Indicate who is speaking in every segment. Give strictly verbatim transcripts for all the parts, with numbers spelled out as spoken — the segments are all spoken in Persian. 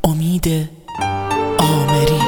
Speaker 1: امید آمری.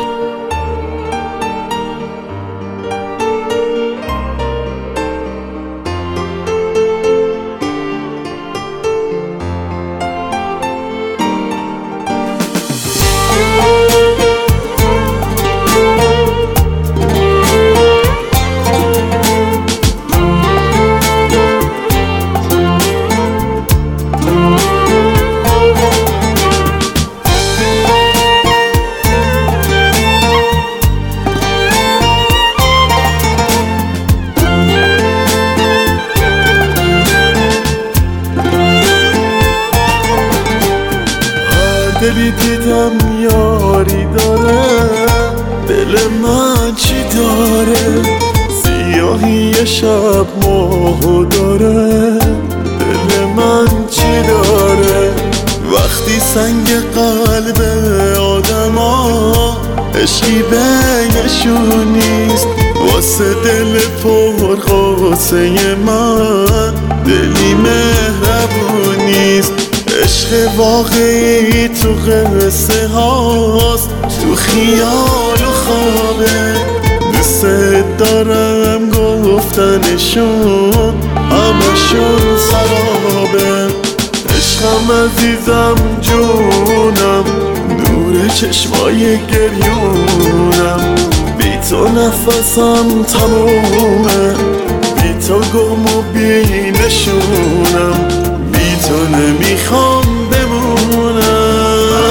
Speaker 2: دلی دیدم یاری داره، دل من چی داره؟ سیاهی شب ماهو داره، دل من چی داره؟ وقتی سنگ قلب آدم ها عشقی بینشون نیست، واسه دل پر قاسه من دلی مهربون نیست. عشق واقعی تو قصه هاست، تو خیال و خوابه. دوست دارم گفتنشون همشون سرابه. عشقم عزیزم جونم، دور چشمای گریونم. بی تو نفسم تمومه، بی تو گم و بی نشونم. بی تو نمیخوام بمونم.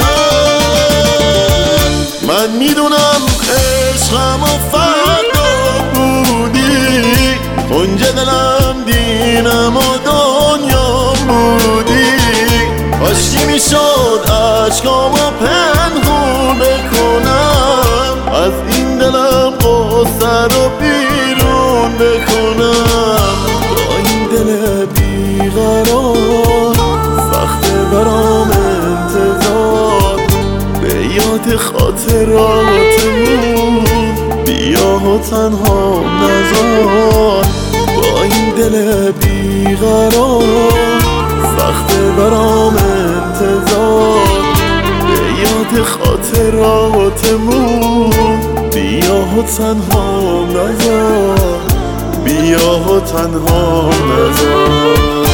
Speaker 2: من میدونم عشقم و فردا بودی، اونجا دلم دینم و دنیا بودی. کاشکی میشد عشقامو پنهون بکنم، از این دلم قصه رو بیرون بکنم. با این دل بیقرار سخته برام انتظار، به یاد خاطراتمون بیا و تنها نذار. با این دل بیقرار سخته برام انتظار، به یاد خاطراتمون بیا و تنها نذار، بیا و تنها نذار.